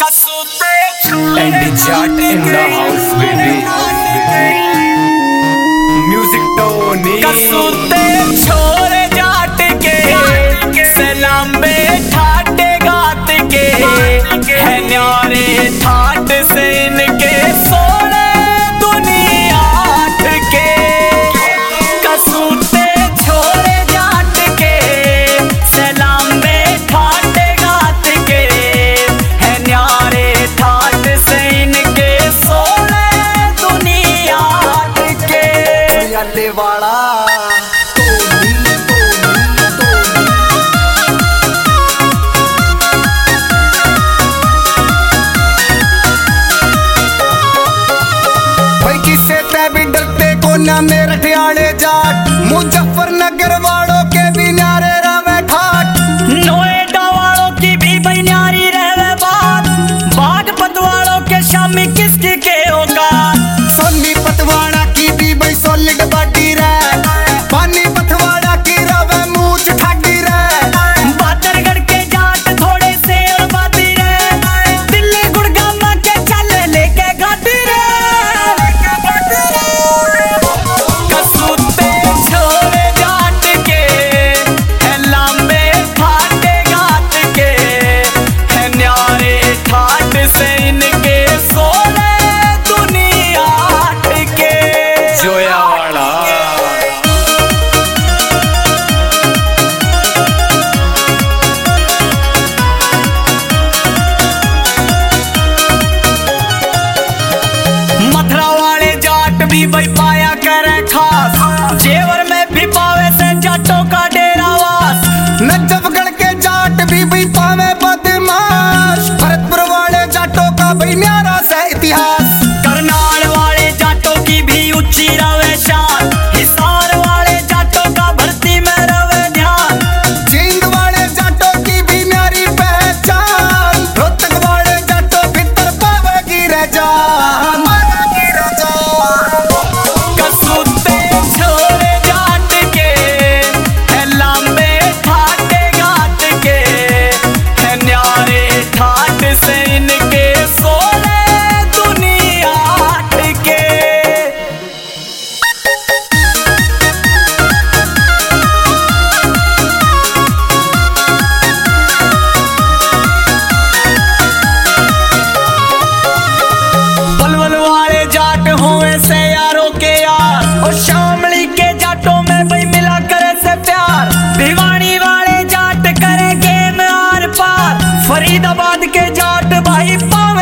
And the chat in the house, baby. Music Tony. कसुते छोरे जाट के सलाम बे ठाटे गात के है न्यारे ठाट से इनके सोने दुनिया के कसुते छोरे जाट के सलाम बे ठाटे गात के है न्यारे ठाट से इनके सोने दुनिया के याले वाला ना मेरे ठियाड़े जाट मुजफ्फरनगर वालों के भी न्यारे रवे ठाट नोएडा वालों की भी भाई न्यारी रहे बात बागपत वालों के शामी किसकी के होगा सोनी पतवाड़ा की भी भाई सॉलिड बॉडी रे पानी पतवाड़ा की रवे मूछ ठाडी रे बादरगढ़ के जाट थोड़े से और बाती रे दिल्ली गुड़गामा के चले लेके गाती रे कसुते छोरे जाट के है लांबे ठाटे गात के है न्यारे ठाट से इनके सोने दुनिया के जोया वाला मथुरा वाले जाट भी भाई पाया करे खास जेवर में भी पावे से जाटों का डेरावास नजफगढ़ के जाट भी भाई पावे बदमाश भरतपुर वाले जाटों का भाई न्यारा से इतिहास करनाल वाले जाटों की भी ऊंची रवे शान हिसार वाले जाटों का भर्ती में रवे ध्यान जींद वाले जाटों की भी न्यारी पहचान रोहतक वाले जाटों भीतर पावेगी रजान कसुते छोरे जाट के है लांबे ठाटे गात के है न्यारे ठाट से इनके सोने दुनिया के पलवल वाले जाट हुए से यारों के यार और शामली के जाटों में भाई मिला करे से प्यार भिवानी वाले जाट करे गेम आर पार फरीदाबाद के जाट भाई पावे